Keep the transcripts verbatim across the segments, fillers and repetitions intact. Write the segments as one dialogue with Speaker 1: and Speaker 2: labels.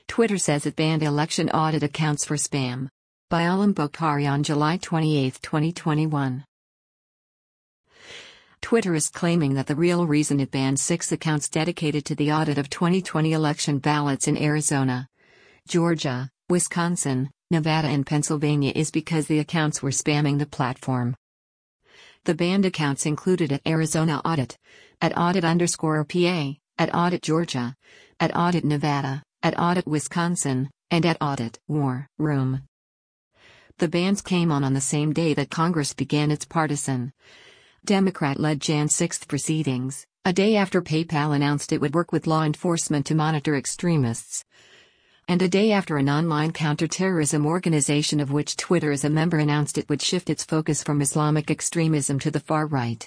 Speaker 1: Twitter says it banned election audit accounts for spam. By Alam Bokhari on July twenty-eighth, twenty twenty-one. Twitter is claiming that the real reason it banned six accounts dedicated to the audit of twenty twenty election ballots in Arizona, Georgia, Wisconsin, Nevada and Pennsylvania is because the accounts were spamming the platform. The banned accounts included at Arizona Audit, at Audit underscore P A, at Audit Georgia, at Audit Nevada, at Audit Wisconsin, and at Audit War Room. The bans came on on the same day that Congress began its partisan, Democrat-led January sixth proceedings, a day after PayPal announced it would work with law enforcement to monitor extremists, and a day after an online counterterrorism organization of which Twitter is a member announced it would shift its focus from Islamic extremism to the far right.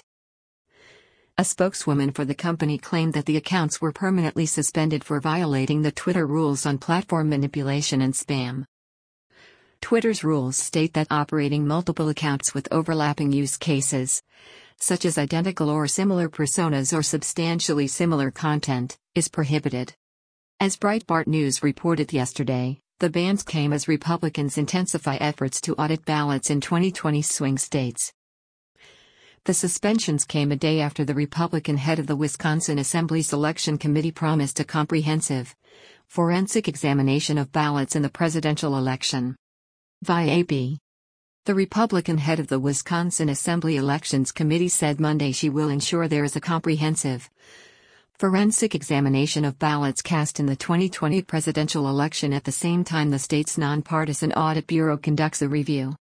Speaker 1: A spokeswoman for the company claimed that the accounts were permanently suspended for violating the Twitter rules on platform manipulation and spam. Twitter's rules state that operating multiple accounts with overlapping use cases, such as identical or similar personas or substantially similar content, is prohibited. As Breitbart News reported yesterday, the bans came as Republicans intensify efforts to audit ballots in twenty twenty swing states. The suspensions came a day after the Republican head of the Wisconsin Assembly's Election Committee promised a comprehensive, forensic examination of ballots in the presidential election. Via A P. The Republican head of the Wisconsin Assembly Elections Committee said Monday she will ensure there is a comprehensive, forensic examination of ballots cast in the twenty twenty presidential election at the same time the state's nonpartisan audit bureau conducts a review.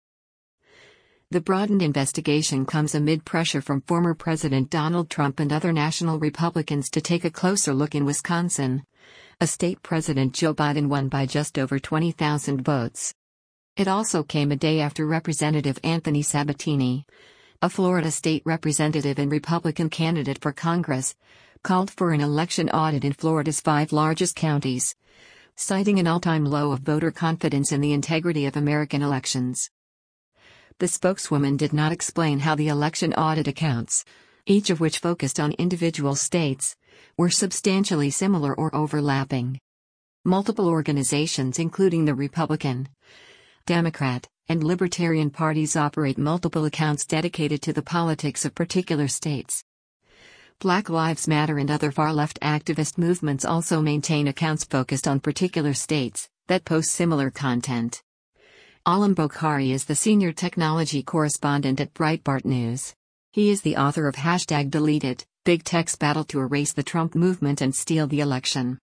Speaker 1: The broadened investigation comes amid pressure from former President Donald Trump and other national Republicans to take a closer look in Wisconsin, a state President Joe Biden won by just over twenty thousand votes. It also came a day after Representative Anthony Sabatini, a Florida state representative and Republican candidate for Congress, called for an election audit in Florida's five largest counties, citing an all-time low of voter confidence in the integrity of American elections. The spokeswoman did not explain how the election audit accounts, each of which focused on individual states, were substantially similar or overlapping. Multiple organizations including the Republican, Democrat, and Libertarian parties operate multiple accounts dedicated to the politics of particular states. Black Lives Matter and other far-left activist movements also maintain accounts focused on particular states that post similar content. Alam Bokhari is the senior technology correspondent at Breitbart News. He is the author of Hashtag Deleted, Big Tech's Battle to Erase the Trump Movement and Steal the Election.